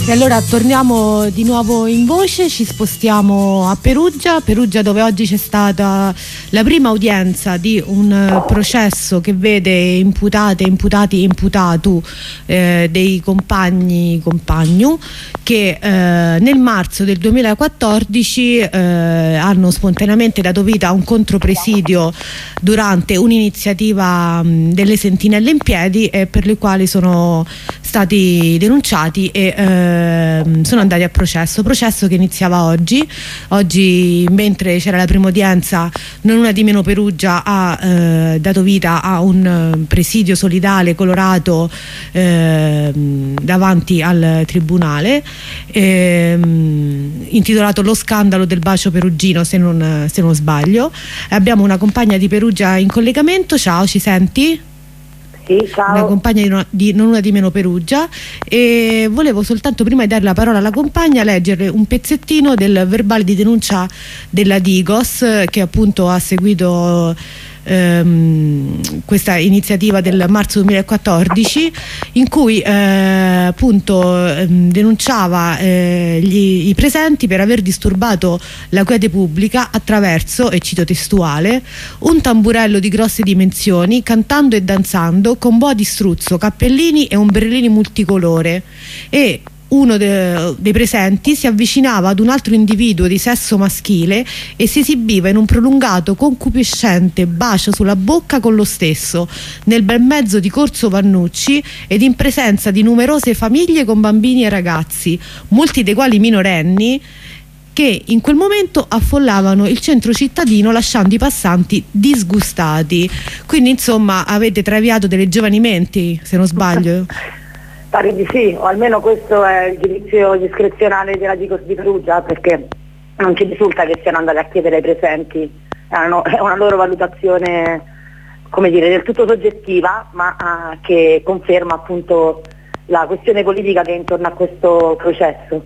E allora torniamo di nuovo in voce, ci spostiamo a Perugia, dove oggi c'è stata la prima udienza di un processo che vede imputate, imputati e imputato dei compagno che nel marzo del 2014 hanno spontaneamente dato vita a un contropresidio durante un'iniziativa delle Sentinelle in Piedi, e per le quali sono stati denunciati e sono andati a processo che iniziava oggi, mentre c'era la prima udienza. Non una di meno, Perugia ha dato vita a un presidio solidale colorato davanti al tribunale, intitolato Lo scandalo del bacio perugino, se non sbaglio. Abbiamo una compagna di Perugia in collegamento. Ciao, ci senti? Sì, ciao. Una compagna di non una di meno Perugia, e volevo soltanto, prima di dare la parola alla compagna, leggere un pezzettino del verbale di denuncia della Digos, che appunto ha seguito questa iniziativa del marzo 2014, in cui appunto denunciava i presenti per aver disturbato la quiete pubblica attraverso, e cito testuale, un tamburello di grosse dimensioni, cantando e danzando con boa di struzzo, cappellini e ombrellini multicolore, e uno dei presenti si avvicinava ad un altro individuo di sesso maschile e si esibiva in un prolungato concupiscente bacio sulla bocca con lo stesso, nel bel mezzo di Corso Vannucci ed in presenza di numerose famiglie con bambini e ragazzi, molti dei quali minorenni, che in quel momento affollavano il centro cittadino lasciando i passanti disgustati. Quindi insomma avete traviato delle giovani menti, se non sbaglio. Pare di sì, o almeno questo è il giudizio discrezionale della Digos di Perugia, perché non ci risulta che siano andati a chiedere ai presenti, è una loro valutazione, come dire, del tutto soggettiva, ma che conferma appunto la questione politica che è intorno a questo processo.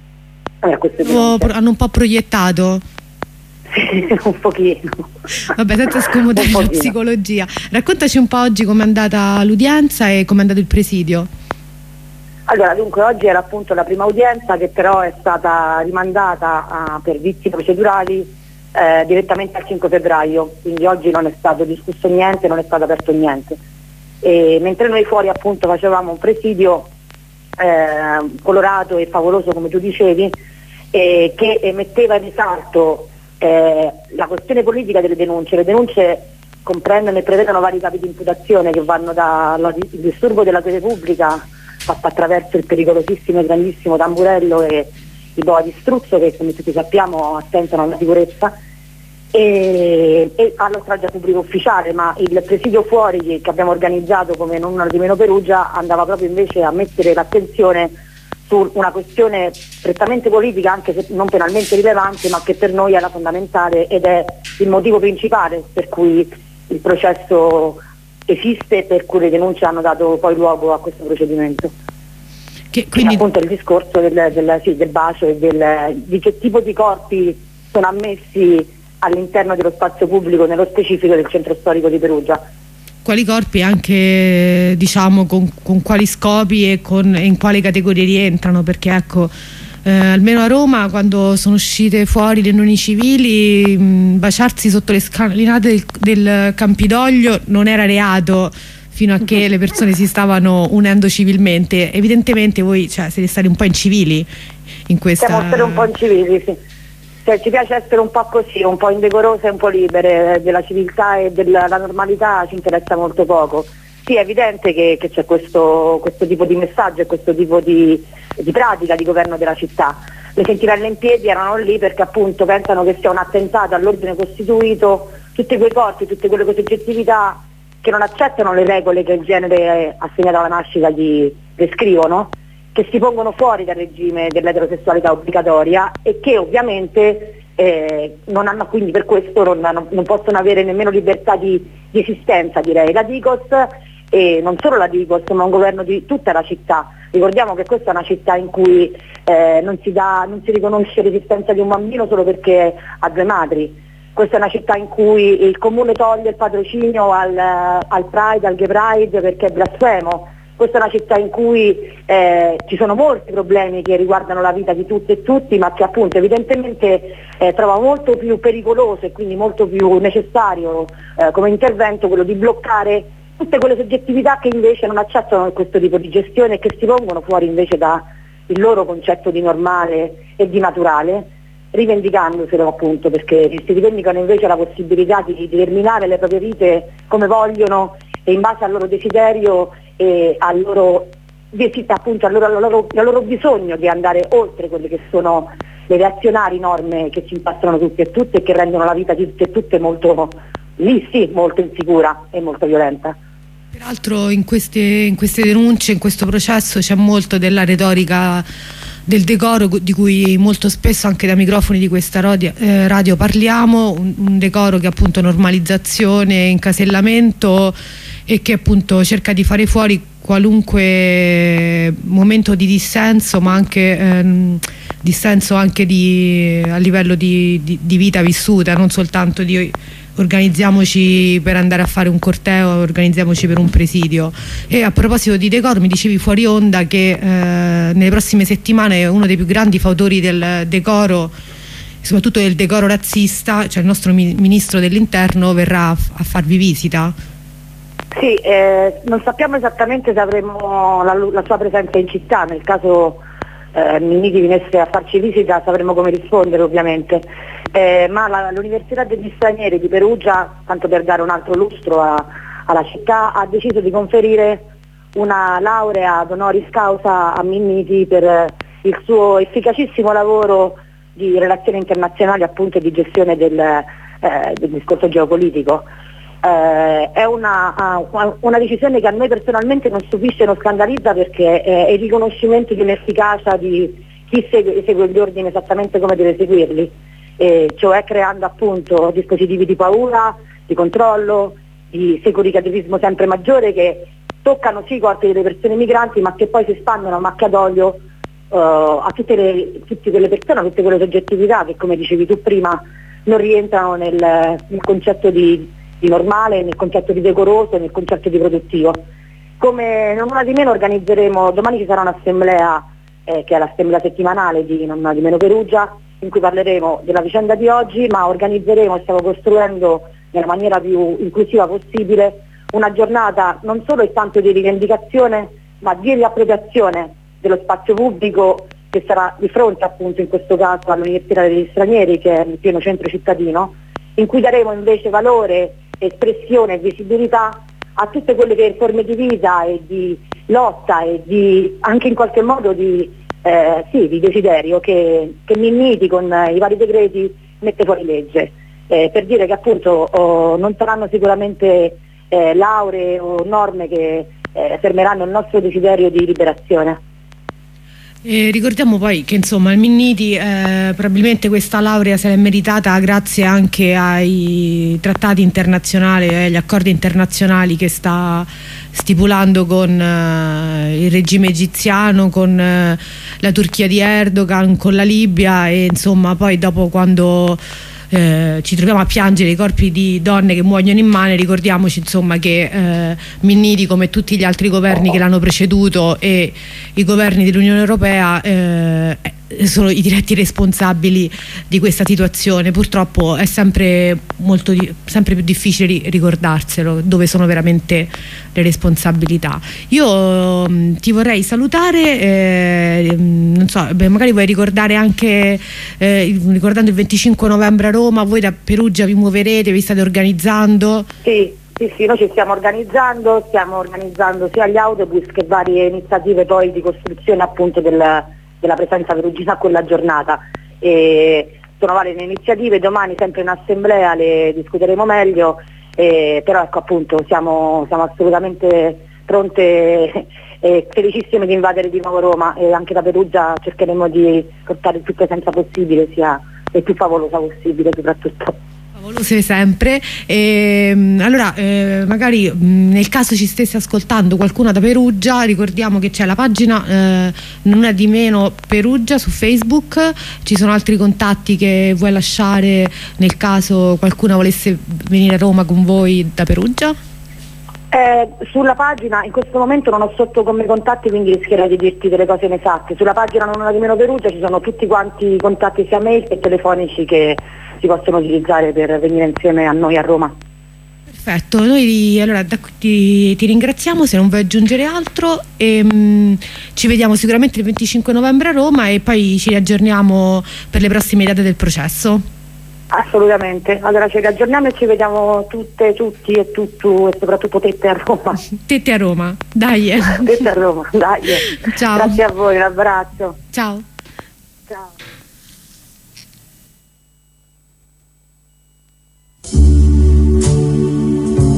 Hanno un po' proiettato. Sì, un pochino. Vabbè, senza scomodare la psicologia. Raccontaci un po' oggi com'è andata l'udienza e com'è andato il presidio. Allora, dunque oggi era appunto la prima udienza, che però è stata rimandata per vizi procedurali direttamente al 5 febbraio, quindi oggi non è stato discusso niente, non è stato aperto niente. E mentre noi fuori appunto facevamo un presidio colorato e favoloso, come tu dicevi, che metteva in risalto la questione politica delle denunce. Le denunce comprendono e prevedono vari capi di imputazione che vanno dal disturbo della quiete pubblica, fatta attraverso il pericolosissimo e grandissimo tamburello e i boa di struzzo, che come tutti sappiamo attentano alla sicurezza, e allo strage pubblico ufficiale. Ma il presidio fuori che abbiamo organizzato come non una di meno Perugia andava proprio invece a mettere l'attenzione su una questione prettamente politica, anche se non penalmente rilevante, ma che per noi è la fondamentale ed è il motivo principale per cui il processo esiste, per cui le denunce hanno dato poi luogo a questo procedimento. Quindi appunto il discorso del bacio e di che tipo di corpi sono ammessi all'interno dello spazio pubblico, nello specifico del centro storico di Perugia. Quali corpi, anche diciamo con quali scopi e in quale categorie rientrano? Perché ecco, almeno a Roma, quando sono uscite fuori le unioni civili, baciarsi sotto le scalinate del Campidoglio non era reato fino a che le persone si stavano unendo civilmente. Evidentemente voi siete stati un po' incivili in questa... Siamo stati un po' incivili, sì. Ci piace essere un po' così, un po' indecorose e un po' libere. Della civiltà e della normalità ci interessa molto poco. Sì, è evidente che c'è questo tipo di messaggio e questo tipo di pratica di governo della città. Le Sentinelle in Piedi erano lì perché appunto pensano che sia un attentato all'ordine costituito, tutti quei corpi, tutte quelle soggettività che non accettano le regole che il genere assegnato alla nascita gli prescrivono, che si pongono fuori dal regime dell'eterosessualità obbligatoria e che ovviamente non hanno, quindi per questo non possono avere nemmeno libertà di esistenza, direi. La Digos, e non solo la Digos, ma un governo di tutta la città. Ricordiamo che questa è una città in cui non si riconosce l'esistenza di un bambino solo perché ha due madri. Questa è una città in cui il comune toglie il patrocinio al Pride, al Gay Pride, perché è blasfemo. Questa è una città in cui ci sono molti problemi che riguardano la vita di tutte e tutti, ma che appunto evidentemente trova molto più pericoloso e quindi molto più necessario come intervento quello di bloccare tutte quelle soggettività che invece non accettano questo tipo di gestione e che si pongono fuori invece dal loro concetto di normale e di naturale, rivendicandoselo appunto, perché si rivendicano invece la possibilità di determinare le proprie vite come vogliono e in base al loro desiderio e al loro, appunto, al loro bisogno di andare oltre quelle che sono le reazionali norme che ci impastrano tutti e tutte e che rendono la vita di tutte e tutte molto, lì sì, molto insicura e molto violenta. Peraltro in queste denunce, in questo processo c'è molto della retorica del decoro di cui molto spesso anche da microfoni di questa radio parliamo, un decoro che è appunto normalizzazione, incasellamento e che appunto cerca di fare fuori qualunque momento di dissenso, ma anche dissenso anche a livello di vita vissuta, non soltanto di organizziamoci per andare a fare un corteo, organizziamoci per un presidio. E a proposito di decoro, mi dicevi fuori onda che nelle prossime settimane uno dei più grandi fautori del decoro, soprattutto del decoro razzista, cioè il nostro ministro dell'interno, verrà a farvi visita. Sì, non sappiamo esattamente se avremo la sua presenza in città. Nel caso Minniti venisse a farci visita sapremo come rispondere ovviamente, ma l'Università degli Stranieri di Perugia, tanto per dare un altro lustro alla città, ha deciso di conferire una laurea ad honoris causa a Minniti per il suo efficacissimo lavoro di relazioni internazionali, appunto, e di gestione del discorso geopolitico. È una decisione che a noi personalmente non stupisce e non scandalizza, perché è il riconoscimento di un'efficacia di chi segue gli ordini esattamente come deve seguirli, cioè creando appunto dispositivi di paura, di controllo, di securitarismo sempre maggiore, che toccano sì i corpi delle persone migranti, ma che poi si espandono a macchia d'olio a tutte quelle persone, a tutte quelle soggettività che, come dicevi tu prima, non rientrano nel concetto di normale, nel concetto di decoroso, nel concetto di produttivo. Come non una di meno organizzeremo, domani ci sarà un'assemblea che è l'assemblea settimanale di Non una di meno Perugia, in cui parleremo della vicenda di oggi, ma organizzeremo e stiamo costruendo nella maniera più inclusiva possibile una giornata non solo e tanto di rivendicazione, ma di riappropriazione dello spazio pubblico, che sarà di fronte appunto in questo caso all'Università degli Stranieri, che è il pieno centro cittadino, in cui daremo invece valore, espressione e visibilità a tutte quelle che forme di vita e di lotta e di anche in qualche modo di desiderio che Minniti con i vari decreti mette fuori legge, per dire che appunto non saranno sicuramente lauree o norme che fermeranno il nostro desiderio di liberazione. Ricordiamo poi che insomma il Minniti probabilmente questa laurea se l'è meritata grazie anche ai trattati internazionali, agli accordi internazionali che sta stipulando con il regime egiziano, con la Turchia di Erdogan, con la Libia, e insomma poi dopo, quando ci troviamo a piangere i corpi di donne che muoiono in mare, ricordiamoci insomma che Minniti, come tutti gli altri governi che l'hanno preceduto e i governi dell'Unione Europea, sono i diretti responsabili di questa situazione. Purtroppo è sempre più difficile ricordarselo, dove sono veramente le responsabilità. Io ti vorrei salutare, non so, magari vuoi ricordare anche, ricordando il 25 novembre a Roma, voi da Perugia vi muoverete, vi state organizzando? Sì, noi ci stiamo organizzando sia gli autobus che varie iniziative poi di costruzione appunto della presenza perugina a quella giornata. Sono varie le iniziative, domani sempre in assemblea le discuteremo meglio, però ecco appunto siamo assolutamente pronte e felicissime di invadere di nuovo Roma, e anche da Perugia cercheremo di portare più presenza possibile, sia il più favolosa possibile soprattutto. Favolose sempre. Allora magari nel caso ci stesse ascoltando qualcuno da Perugia, ricordiamo che c'è la pagina Non una di meno Perugia su Facebook. Ci sono altri contatti che vuoi lasciare nel caso qualcuno volesse venire a Roma con voi da Perugia? Sulla pagina in questo momento non ho sotto con me contatti, quindi rischierei di dirti delle cose inesatte. Sulla pagina Non una di meno Perugia ci sono tutti quanti i contatti sia mail che telefonici che si possono utilizzare per venire insieme a noi a Roma. Perfetto, noi allora ti ringraziamo, se non vuoi aggiungere altro, e ci vediamo sicuramente il 25 novembre a Roma e poi ci aggiorniamo per le prossime date del processo. Assolutamente, allora ci riaggiorniamo e ci vediamo tutte, tutti e tutto, e soprattutto tette a Roma. Tette a Roma, dai. Tette a Roma, dai. Ciao. Grazie a voi, un abbraccio. Ciao. Ciao.